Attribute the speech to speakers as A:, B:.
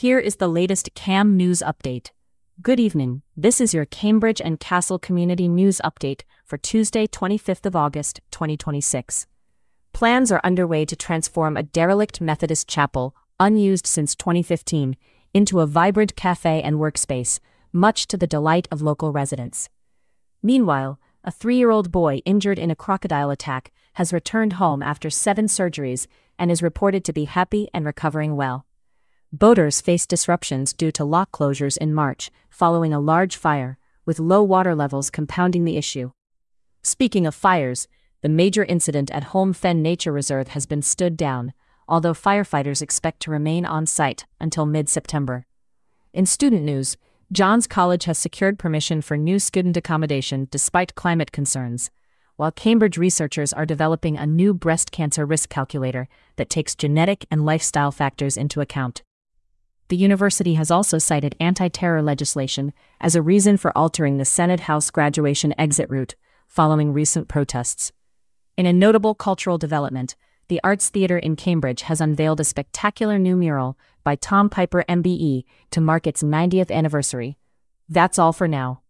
A: Here is the latest CAM news update. Good evening, this is your Cambridge and Castle Community News Update for Tuesday, 25th of August, 2026. Plans are underway to transform a derelict Methodist chapel, unused since 2015, into a vibrant cafe and workspace, much to the delight of local residents. Meanwhile, a 3-year-old boy injured in a crocodile attack has returned home after 7 surgeries and is reported to be happy and recovering well. Boaters faced disruptions due to lock closures in March following a large fire, with low water levels compounding the issue. Speaking of fires, the major incident at Holme Fen Nature Reserve has been stood down, although firefighters expect to remain on site until mid-September. In student news, Johns College has secured permission for new student accommodation despite climate concerns, while Cambridge researchers are developing a new breast cancer risk calculator that takes genetic and lifestyle factors into account. The university has also cited anti-terror legislation as a reason for altering the Senate House graduation exit route following recent protests. In a notable cultural development, the Arts Theatre in Cambridge has unveiled a spectacular new mural by Tom Piper MBE to mark its 90th anniversary. That's all for now.